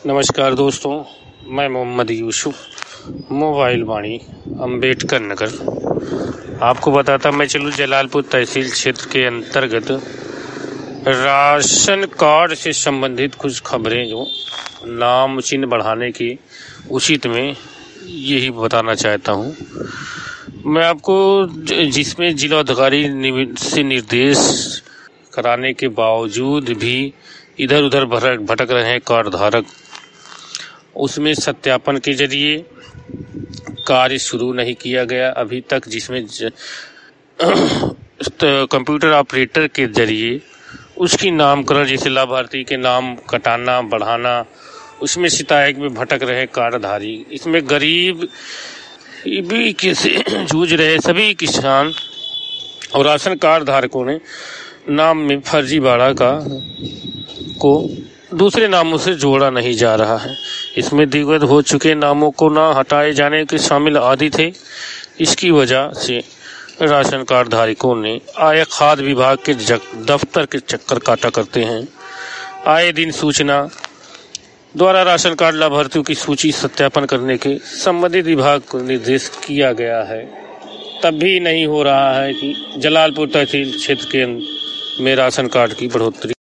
नमस्कार दोस्तों, मैं मोहम्मद यूसुफ, मोबाइल वाणी, अम्बेडकर नगर। आपको बताता मैं चलूँ जलालपुर तहसील क्षेत्र के अंतर्गत राशन कार्ड से संबंधित कुछ खबरें जो नाम चिन्ह बढ़ाने के उचित में यही बताना चाहता हूँ। मैं आपको जिसमें जिलाधिकारी से निर्देश कराने के बावजूद भी इधर उधर भटक रहे हैं कार्ड धारक, उसमें सत्यापन के जरिए कार्य शुरू नहीं किया गया अभी तक, जिसमें कंप्यूटर ऑपरेटर के जरिए उसकी नामकरण, जैसे लाभार्थी के नाम कटाना बढ़ाना, उसमें शिकायत में भटक रहे कार्डधारी। इसमें गरीब भी जूझ रहे सभी किसान और राशन कार्ड धारकों ने नाम में फर्जीवाड़ा को दूसरे नामों से जोड़ा नहीं जा रहा है। इसमें दिग्गज हो चुके नामों को ना हटाए जाने के शामिल आदि थे। इसकी वजह से राशन कार्ड धारकों ने आय खाद्य विभाग के दफ्तर के चक्कर काटा करते हैं। आए दिन सूचना द्वारा राशन कार्ड लाभार्थियों की सूची सत्यापन करने के संबंधित विभाग को निर्देश किया गया है, तब भी नहीं हो रहा है कि जलालपुर तहसील क्षेत्र के में राशन कार्ड की बढ़ोतरी